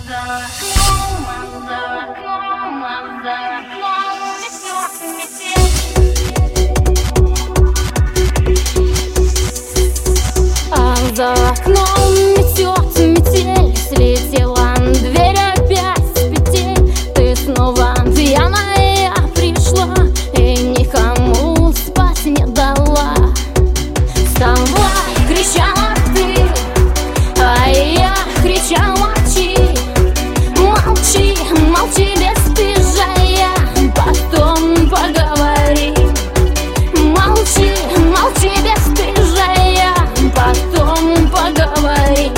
За окном метет метель, слетела дверь опять с петель. Ты снова пьяная пришла и никому спать не дала. Вставай, кричала ты, а я кричал: молчи, молчи, молчи, бесстыжая, потом поговорим. Молчи, молчи, бесстыжая, потом поговорим.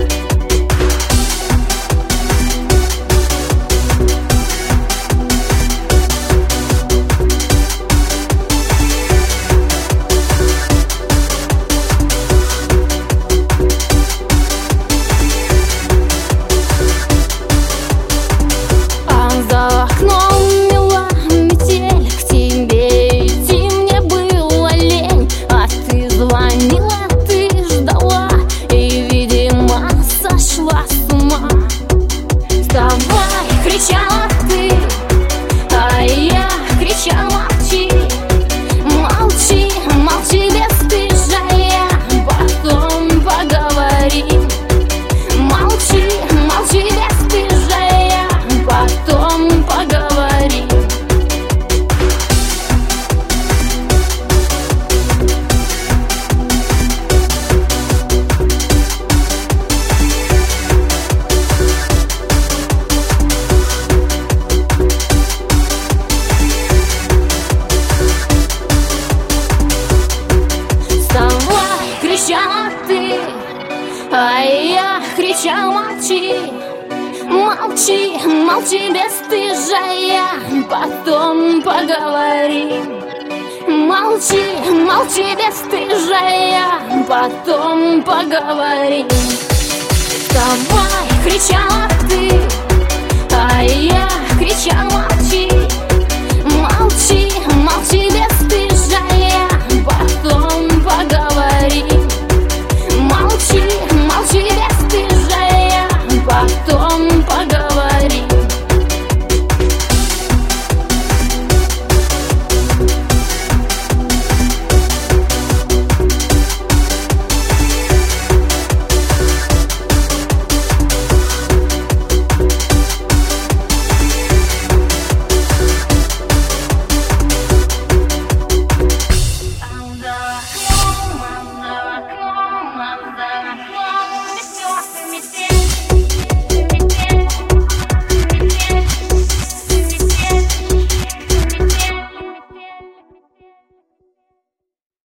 А за окном мела метель, к тебе идти мне было лень. А ты звонила, ты ждала и, видимо, сошла с ума. Вставай, кричала ты, а я кричал: молчи, молчи, молчи, бесстыжая, потом поговорим. Молчи, молчи, бесстыжая, потом поговорим. Вставай, кричала ты, а я кричал: молчи, молчи, молчи, бесстыжая, потом поговорим. Молчи, молчи, бесстыжая, потом поговорим. Вставай, кричала ты, а я кричал: молчи,